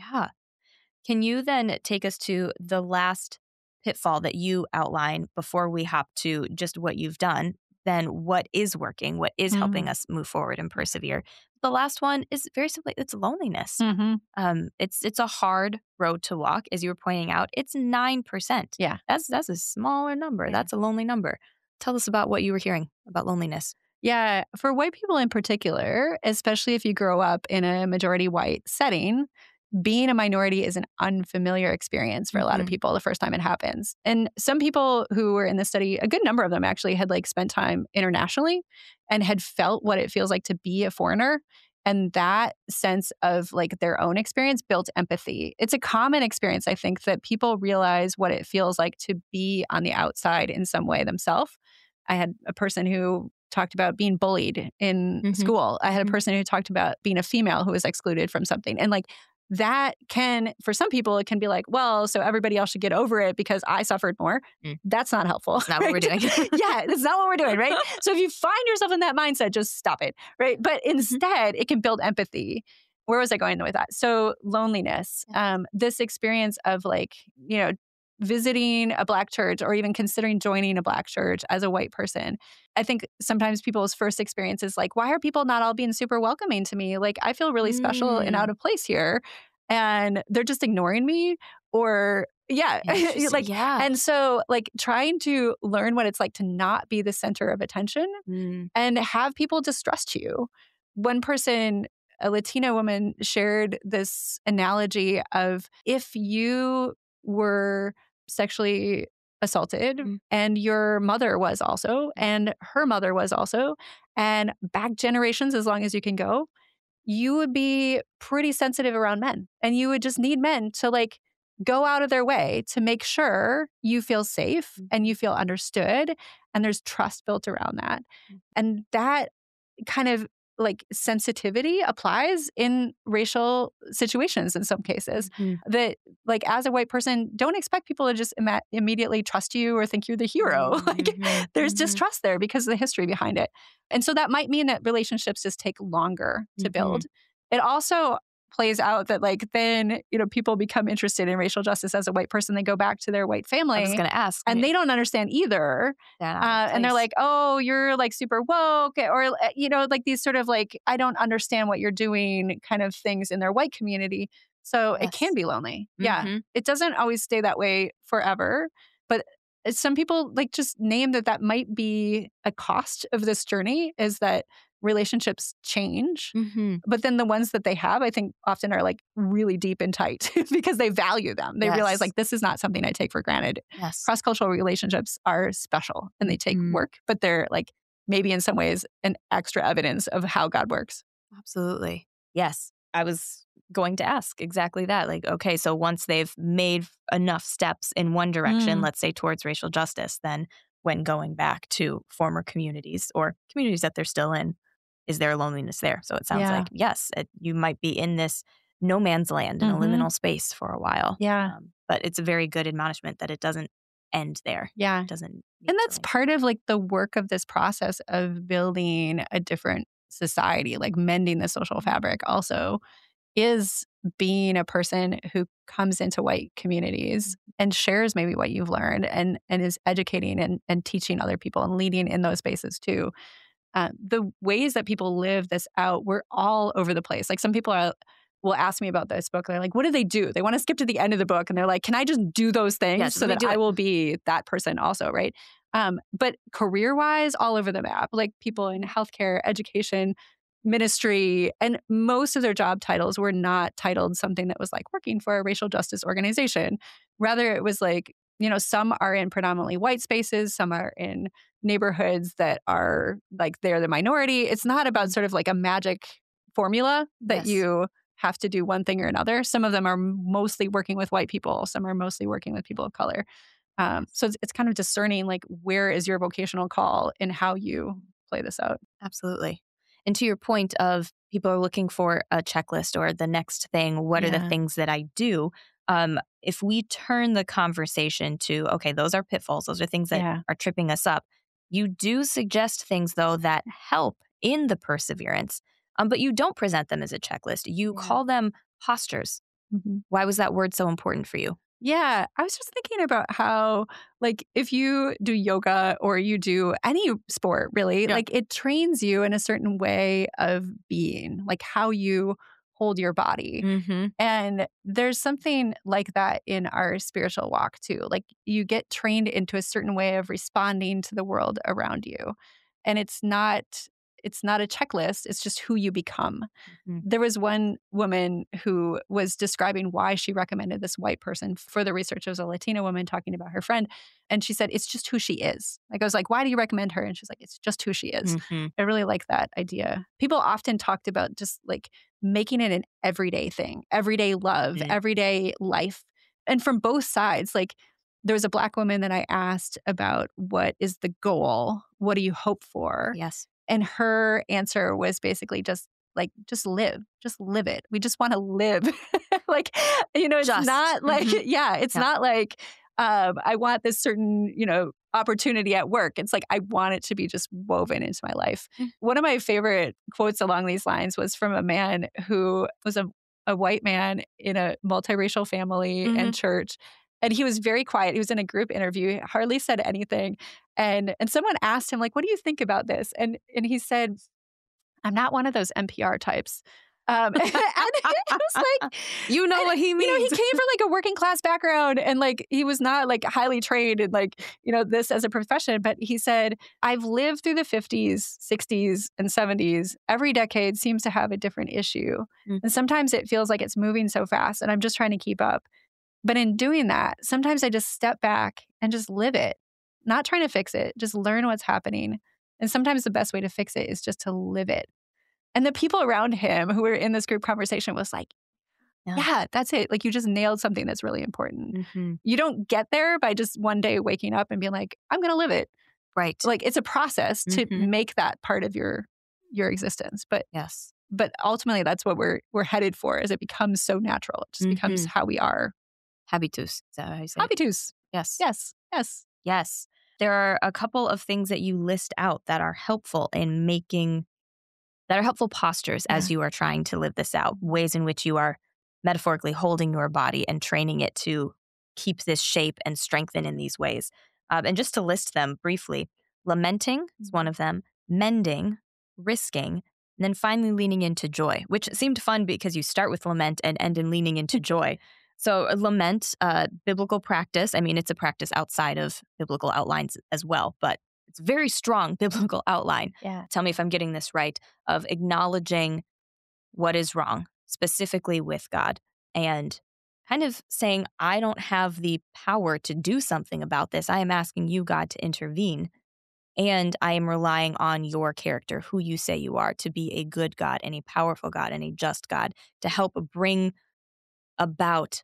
Can you then take us to the last pitfall that you outline before we hop to just what you've done? Then what is working? What is helping us move forward and persevere? The last one is very simply, it's loneliness. It's a hard road to walk. As you were pointing out, it's 9%. Yeah. That's a smaller number. That's a lonely number. Tell us about what you were hearing about loneliness. Yeah. For white people in particular, especially if you grow up in a majority white setting, being a minority is an unfamiliar experience for a lot of people the first time it happens. And some people who were in the study, a good number of them actually had like spent time internationally and had felt what it feels like to be a foreigner. And that sense of like their own experience built empathy. It's a common experience, I think, that people realize what it feels like to be on the outside in some way themselves. I had a person who talked about being bullied in school. I had a person who talked about being a female who was excluded from something. And like that can, for some people, it can be like, well, so everybody else should get over it because I suffered more. That's not helpful. That's not what we're doing. Yeah, that's not what we're doing, right? So if you find yourself in that mindset, just stop it, right? But instead, it can build empathy. Where was I going with that? So loneliness, this experience of like, visiting a Black church or even considering joining a Black church as a white person. I think sometimes people's first experience is like, why are people not all being super welcoming to me? Like, I feel really special and out of place here. And they're just ignoring me or and so like trying to learn what it's like to not be the center of attention and have people distrust you. One person, a Latina woman, shared this analogy of if you were sexually assaulted, Mm. and your mother was also, and her mother was also, and back generations as long as you can go, you would be pretty sensitive around men. And you would just need men to like go out of their way to make sure you feel safe and you feel understood. And there's trust built around that. And that kind of like sensitivity applies in racial situations in some cases. That like as a white person, don't expect people to just immediately trust you or think you're the hero. Like there's distrust there because of the history behind it. And so that might mean that relationships just take longer to build. It also plays out that like then, you know, people become interested in racial justice as a white person. They go back to their white family. I was going to ask. And they don't understand either. And they're like, oh, you're like super woke, or, you know, like these sort of like, I don't understand what you're doing kind of things in their white community. So it can be lonely. Yeah. It doesn't always stay that way forever. But some people like just name that might be a cost of this journey, is that relationships change. But then the ones that they have, I think often are like really deep and tight because they value them. They realize like, this is not something I take for granted. Cross-cultural relationships are special and they take work, but they're like maybe in some ways an extra evidence of how God works. Absolutely. Yes. I was going to ask exactly that. Like, okay, so once they've made enough steps in one direction, let's say towards racial justice, then when going back to former communities or communities that they're still in, is there loneliness there? So it sounds like, yes, you might be in this no man's land in a liminal space for a while. But it's a very good admonishment that it doesn't end there. It doesn't. And that's part of like the work of this process of building a different society, like mending the social fabric also, is being a person who comes into white communities and shares maybe what you've learned and is educating and teaching other people and leading in those spaces too. The ways that people live this out, we're all over the place. Like some people will ask me about this book. They're like, what do they do? They want to skip to the end of the book and they're like, can I just do those things so that I will be that person also, right? But career-wise, all over the map, like people in healthcare, education, ministry, and most of their job titles were not titled something that was like working for a racial justice organization. Rather, it was like, you know, some are in predominantly white spaces, some are in neighborhoods that are like they're the minority. It's not about sort of like a magic formula that you have to do one thing or another. Some of them are mostly working with white people. Some are mostly working with people of color. So it's kind of discerning like where is your vocational call and how you play this out. Absolutely. And to your point of people are looking for a checklist or the next thing, what are the things that I do? If we turn the conversation to, okay, those are pitfalls, those are things that are tripping us up. You do suggest things, though, that help in the perseverance, but you don't present them as a checklist. You call them postures. Why was that word so important for you? Yeah, I was just thinking about how, like, if you do yoga or you do any sport, really, like, it trains you in a certain way of being, like how you hold your body. And there's something like that in our spiritual walk, too. Like, you get trained into a certain way of responding to the world around you. And it's not a checklist. It's just who you become. There was one woman who was describing why she recommended this white person for the research. It was a Latina woman talking about her friend. And she said, it's just who she is. Like, I was like, why do you recommend her? And she's like, it's just who she is. I really like that idea. People often talked about just like making it an everyday thing, everyday love, everyday life. And from both sides, like there was a Black woman that I asked about what is the goal? What do you hope for? Yes. And her answer was basically just live it. We just want to live. Like, you know, it's not like, it's not like, I want this certain, you know, opportunity at work. It's like, I want it to be just woven into my life. One of my favorite quotes along these lines was from a man who was a white man in a multiracial family and church. And he was very quiet. He was in a group interview, hardly said anything. And someone asked him, like, what do you think about this? And he said, I'm not one of those NPR types. And it was like, you know what he means. You know, he came from like a working class background and like he was not like highly trained in like, you know, this as a profession. But he said, I've lived through the 50s, 60s, and 70s. Every decade seems to have a different issue. And sometimes it feels like it's moving so fast and I'm just trying to keep up. But in doing that, sometimes I just step back and just live it, not trying to fix it, just learn what's happening. And sometimes the best way to fix it is just to live it. And the people around him who were in this group conversation was like, Yeah. yeah, that's it. Like you just nailed something that's really important. Mm-hmm. You don't get there by just one day waking up and being like, I'm going to live it. Right. Like it's a process to make that part of your existence. But yes. But ultimately that's what we're headed for as it becomes so natural. It just becomes how we are. Habitus. Is that how you say it? Habitus. Yes. Yes. Yes. Yes. There are a couple of things that you list out that are helpful in making, that are helpful postures as you are trying to live this out, ways in which you are metaphorically holding your body and training it to keep this shape and strengthen in these ways. And just to list them briefly, lamenting is one of them, mending, risking, and then finally leaning into joy, which seemed fun because you start with lament and end in leaning into joy. So lament, biblical practice. I mean, it's a practice outside of biblical outlines as well, but it's a very strong biblical outline. Yeah. Tell me if I'm getting this right, of acknowledging what is wrong, specifically with God, and kind of saying, I don't have the power to do something about this. I am asking you, God, to intervene. And I am relying on your character, who you say you are, to be a good God and a powerful God and a just God, to help bring about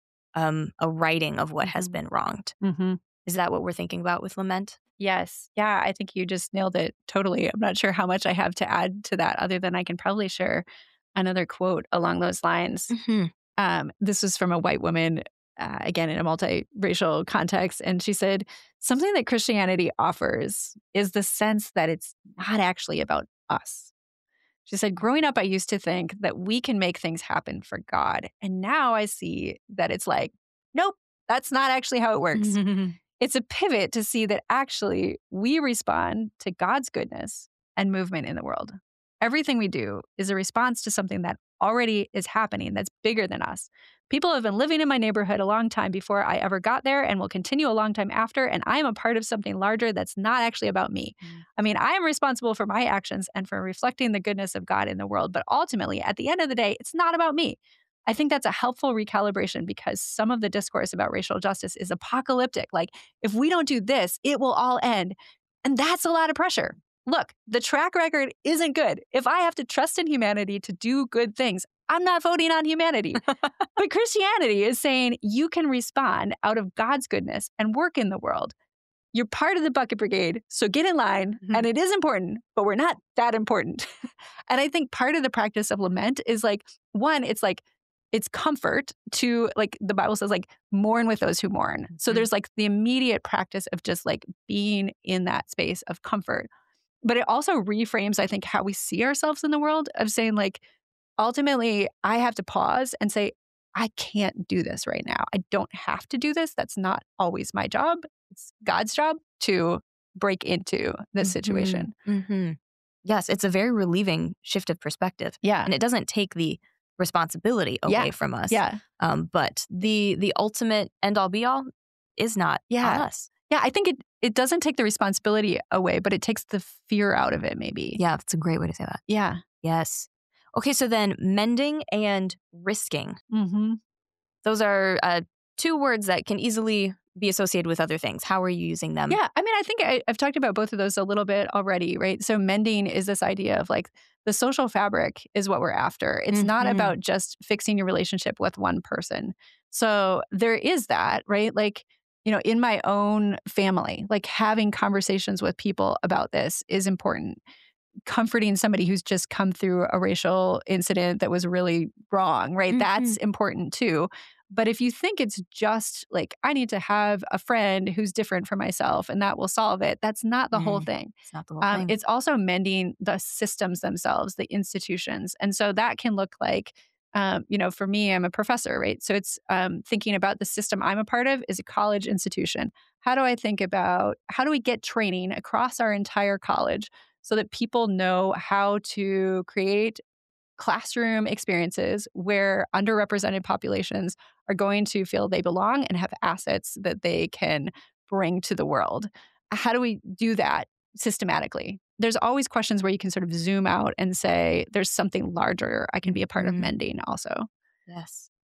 a righting of what has been wronged. Is that what we're thinking about with lament? Yes. Yeah, I think you just nailed it totally. I'm not sure how much I have to add to that other than I can probably share another quote along those lines. This was from a white woman, again, in a multiracial context. And she said, something that Christianity offers is the sense that it's not actually about us. She said, growing up, I used to think that we can make things happen for God. And now I see that it's like, nope, that's not actually how it works. It's a pivot to see that actually we respond to God's goodness and movement in the world. Everything we do is a response to something that already is happening that's bigger than us. People have been living in my neighborhood a long time before I ever got there and will continue a long time after, and I am a part of something larger that's not actually about me. I mean, I am responsible for my actions and for reflecting the goodness of God in the world, but ultimately, at the end of the day, it's not about me. I think that's a helpful recalibration because some of the discourse about racial justice is apocalyptic. Like, if we don't do this, it will all end. And that's a lot of pressure. Look, the track record isn't good. If I have to trust in humanity to do good things, I'm not voting on humanity. But Christianity is saying you can respond out of God's goodness and work in the world. You're part of the bucket brigade, so get in line. And it is important, but we're not that important. And I think part of the practice of lament is like, one, it's comfort to, like the Bible says, like mourn with those who mourn. So there's like the immediate practice of just like being in that space of comfort. But it also reframes, I think, how we see ourselves in the world of saying like, ultimately, I have to pause and say, I can't do this right now. I don't have to do this. That's not always my job. It's God's job to break into this situation. Yes, it's a very relieving shift of perspective. Yeah. And it doesn't take the responsibility away from us. Yeah. But the ultimate end all be all is not on us. Yeah, I think it doesn't take the responsibility away, but it takes the fear out of it, maybe. Yeah, that's a great way to say that. Yeah. Yes. Okay, so then mending and risking. Those are two words that can easily be associated with other things. How are you using them? Yeah, I mean, I think I've talked about both of those a little bit already, right? So mending is this idea of like the social fabric is what we're after. It's not about just fixing your relationship with one person. So there is that, right? Like, you know, in my own family, like having conversations with people about this is important. Comforting somebody who's just come through a racial incident that was really wrong, right? That's important too. But if you think it's just like, I need to have a friend who's different from myself and that will solve it, that's not the whole thing. It's not the whole thing. It's also mending the systems themselves, the institutions. And so that can look like, you know, for me, I'm a professor, right? So it's thinking about the system I'm a part of is a college institution. How do I think about, how do we get training across our entire college so that people know how to create classroom experiences where underrepresented populations are going to feel they belong and have assets that they can bring to the world? How do we do that systematically? There's always questions where you can sort of zoom out and say, there's something larger I can be a part of mending also. Yes.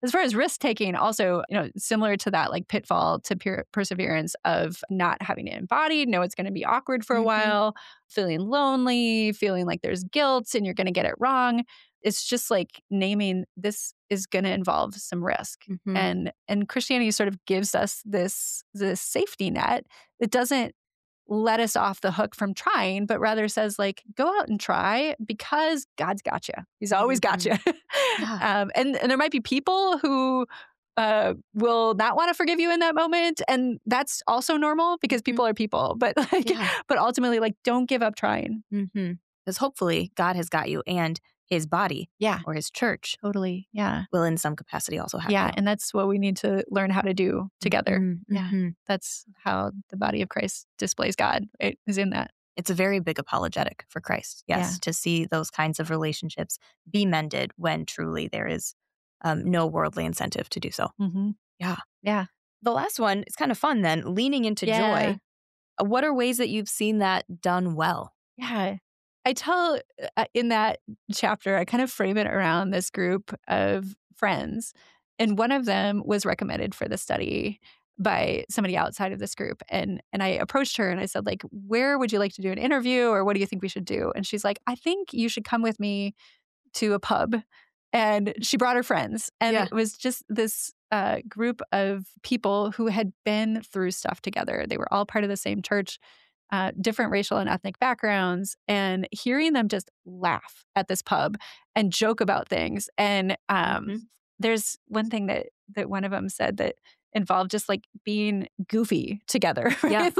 as far as risk taking, also, similar to that, like pitfall to perseverance of not having it embodied, know it's going to be awkward for a while, feeling lonely, feeling like there's guilt and you're going to get it wrong. It's just like naming this is going to involve some risk. And Christianity sort of gives us this safety net that doesn't let us off the hook from trying, but rather says like, go out and try because God's got you. He's always got you. And there might be people who will not want to forgive you in that moment. And that's also normal because people are people. But but ultimately, like, don't give up trying. Because hopefully God has got you and his body or his church Totally. Yeah. will in some capacity also have you. And that's what we need to learn how to do together. That's how the body of Christ displays God. It is in that. It's a very big apologetic for Christ, to see those kinds of relationships be mended when truly there is no worldly incentive to do so. Yeah. The last one is kind of fun then, leaning into joy. What are ways that you've seen that done well? Yeah. I tell in that chapter, I kind of frame it around this group of friends. And one of them was recommended for the study by somebody outside of this group. And I approached her and I said, like, where would you like to do an interview or what do you think we should do? And she's like, I think you should come with me to a pub. And she brought her friends. And it was just this group of people who had been through stuff together. They were all part of the same church. Different racial and ethnic backgrounds, and hearing them just laugh at this pub and joke about things. And there's one thing that one of them said that involved just like being goofy together, right?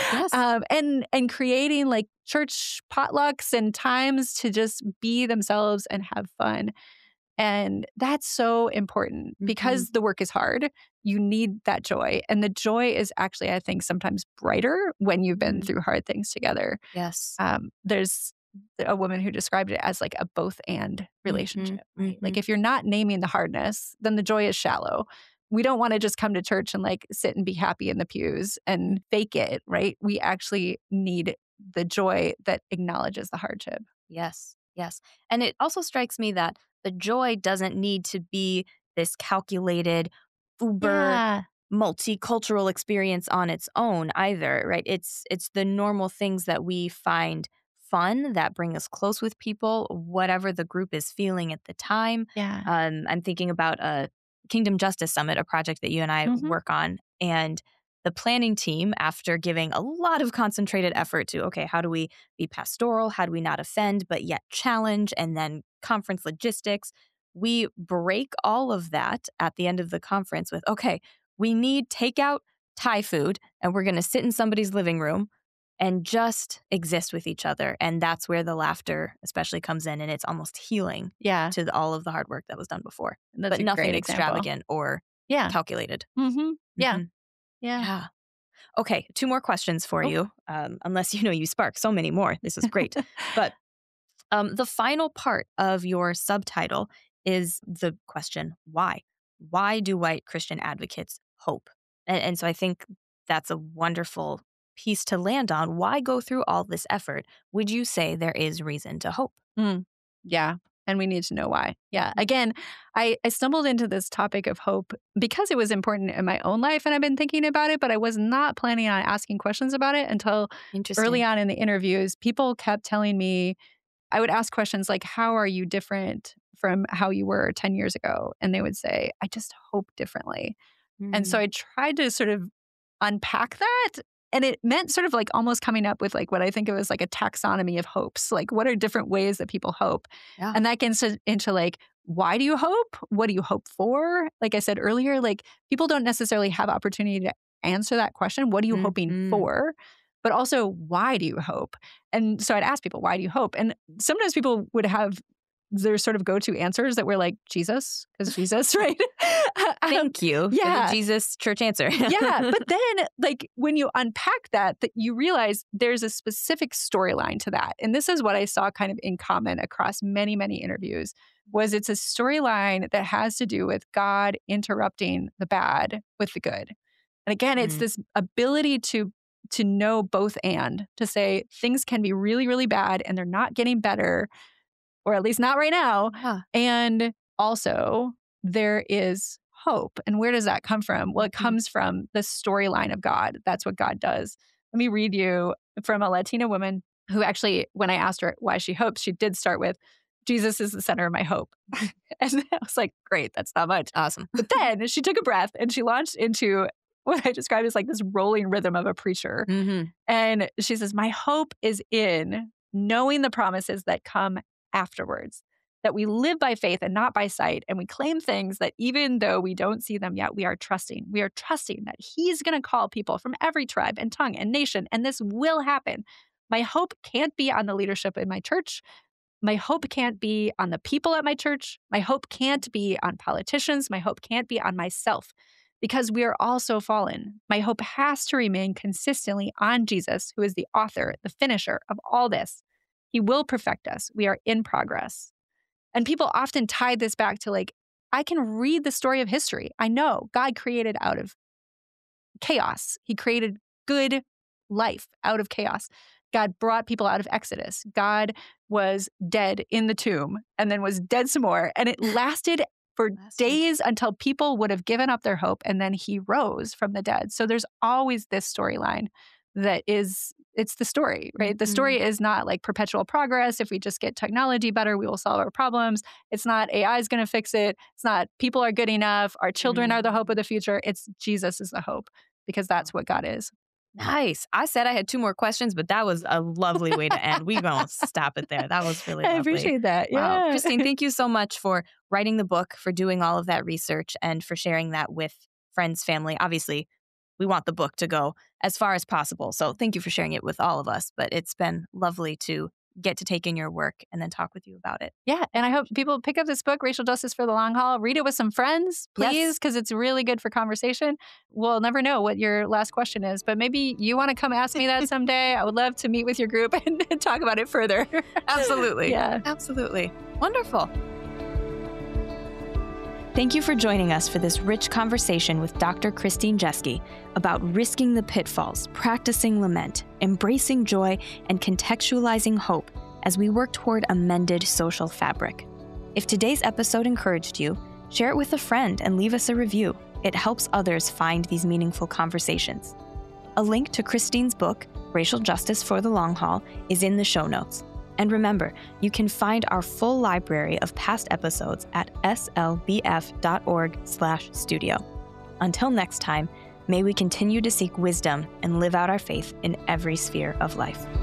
And creating like church potlucks and times to just be themselves and have fun. And that's so important because the work is hard. You need that joy. And the joy is actually, I think, sometimes brighter when you've been through hard things together. Yes. There's a woman who described it as like a both and relationship. Right? Like if you're not naming the hardness, then the joy is shallow. We don't want to just come to church and like sit and be happy in the pews and fake it, right? We actually need the joy that acknowledges the hardship. Yes. And it also strikes me that the joy doesn't need to be this calculated, uber, multicultural experience on its own either, right? It's the normal things that we find fun, that bring us close with people, whatever the group is feeling at the time. I'm thinking about a Kingdom Justice Summit, a project that you and I work on. And the planning team, after giving a lot of concentrated effort to, okay, how do we be pastoral? How do we not offend, but yet challenge? And then conference logistics. We break all of that at the end of the conference with, okay, we need takeout Thai food, and we're going to sit in somebody's living room and just exist with each other. And that's where the laughter especially comes in, and it's almost healing to all of the hard work that was done before. But nothing extravagant or calculated. Yeah. Okay, 2 more questions for you, unless you spark so many more. This is great. But the final part of your subtitle is the question, why? Why do white Christian advocates hope? And so I think that's a wonderful piece to land on. Why go through all this effort? Would you say there is reason to hope? Yeah. And we need to know why. Yeah. Again, I stumbled into this topic of hope because it was important in my own life and I've been thinking about it, but I was not planning on asking questions about it until early on in the interviews. People kept telling me, I would ask questions like, how are you different from how you were 10 years ago? And they would say, I just hope differently. And so I tried to sort of unpack that. And it meant sort of like almost coming up with like what I think of as like a taxonomy of hopes. Like what are different ways that people hope? And that gets into like, why do you hope? What do you hope for? Like I said earlier, like people don't necessarily have opportunity to answer that question. What are you hoping for? But also, why do you hope? And so I'd ask people, why do you hope? And sometimes people would have their sort of go-to answers that were like, Jesus, because Jesus, right? Thank you for the Jesus church answer. But then like when you unpack that you realize there's a specific storyline to that. And this is what I saw kind of in common across many, many interviews, was it's a storyline that has to do with God interrupting the bad with the good. And again, it's this ability to know both and to say things can be really, really bad and they're not getting better, or at least not right now. And also there is hope. And where does that come from? Well, it comes from the storyline of God. That's what God does. Let me read you from a Latina woman who actually, when I asked her why she hopes, she did start with, Jesus is the center of my hope. And I was like, great, that's not much. Awesome. But then she took a breath and she launched into what I described as like this rolling rhythm of a preacher. And she says, my hope is in knowing the promises that come afterwards, that we live by faith and not by sight. And we claim things that even though we don't see them yet, we are trusting. We are trusting that he's going to call people from every tribe and tongue and nation, and this will happen. My hope can't be on the leadership in my church. My hope can't be on the people at my church. My hope can't be on politicians. My hope can't be on myself, because we are all so fallen. My hope has to remain consistently on Jesus, who is the author, the finisher of all this. He will perfect us. We are in progress. And people often tie this back to like, I can read the story of history. I know God created out of chaos. He created good life out of chaos. God brought people out of Exodus. God was dead in the tomb and then was dead some more. And it lasted for days until people would have given up their hope. And then he rose from the dead. So there's always this storyline that is, it's the story, right? The story is not like perpetual progress. If we just get technology better, we will solve our problems. It's not AI is going to fix it. It's not people are good enough. Our children are the hope of the future. It's Jesus is the hope, because that's what God is. Nice. I said I had 2 more questions, but that was a lovely way to end. We're going to stop it there. That was really lovely. I appreciate that. Yeah. Wow. Christine, thank you so much for writing the book, for doing all of that research, and for sharing that with friends, family. Obviously, we want the book to go as far as possible. So thank you for sharing it with all of us. But it's been lovely to get to take in your work and then talk with you about it. Yeah. And I hope people pick up this book, Racial Justice for the Long Haul. Read it with some friends, please, because it's really good for conversation. We'll never know what your last question is, but maybe you want to come ask me that someday. I would love to meet with your group and talk about it further. Absolutely. Yeah. Absolutely. Wonderful. Thank you for joining us for this rich conversation with Dr. Christine Jeske about risking the pitfalls, practicing lament, embracing joy, and contextualizing hope as we work toward a mended social fabric. If today's episode encouraged you, share it with a friend and leave us a review. It helps others find these meaningful conversations. A link to Christine's book, Racial Justice for the Long Haul, is in the show notes. And remember, you can find our full library of past episodes at slbf.org/studio. Until next time, may we continue to seek wisdom and live out our faith in every sphere of life.